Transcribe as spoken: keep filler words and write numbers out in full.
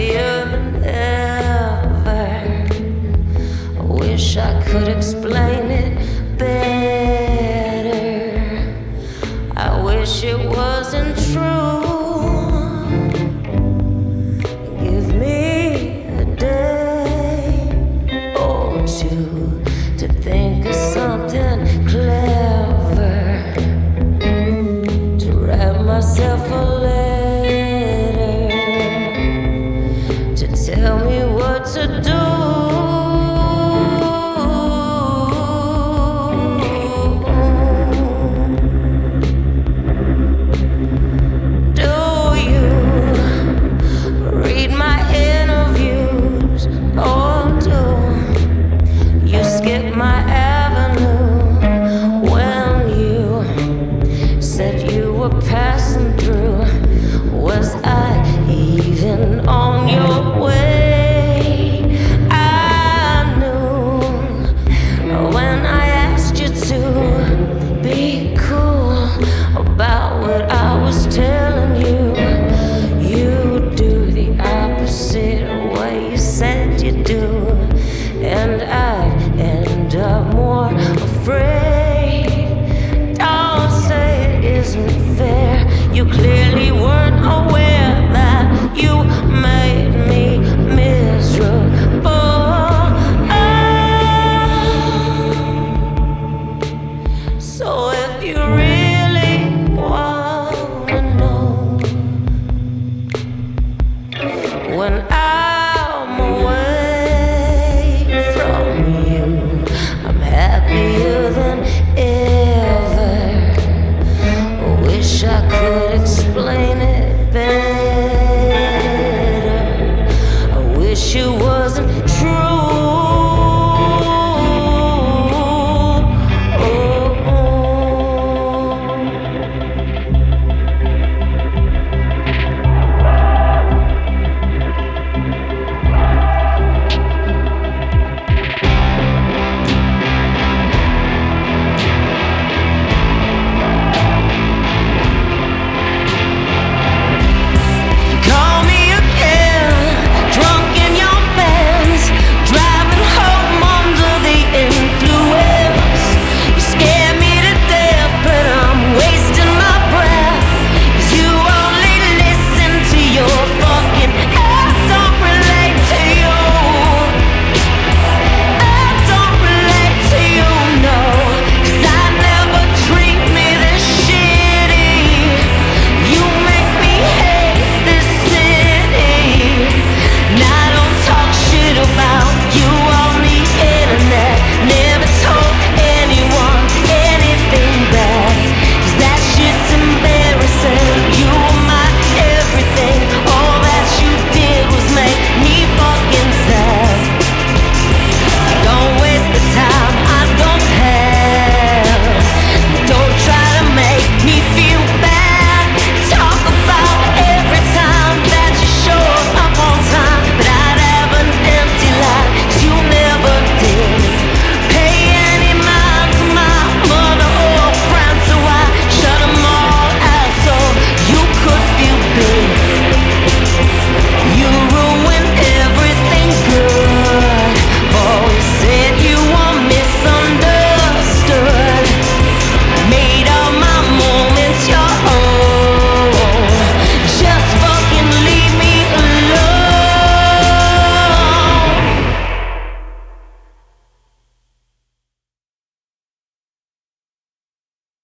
happier than ever. I wish I could explain it better. I wish it wasn't true. Give me a day or two to think of something clever, to write myself a letter, to tell me what to do. My avenue when you said you were passing through. Was I even on your way?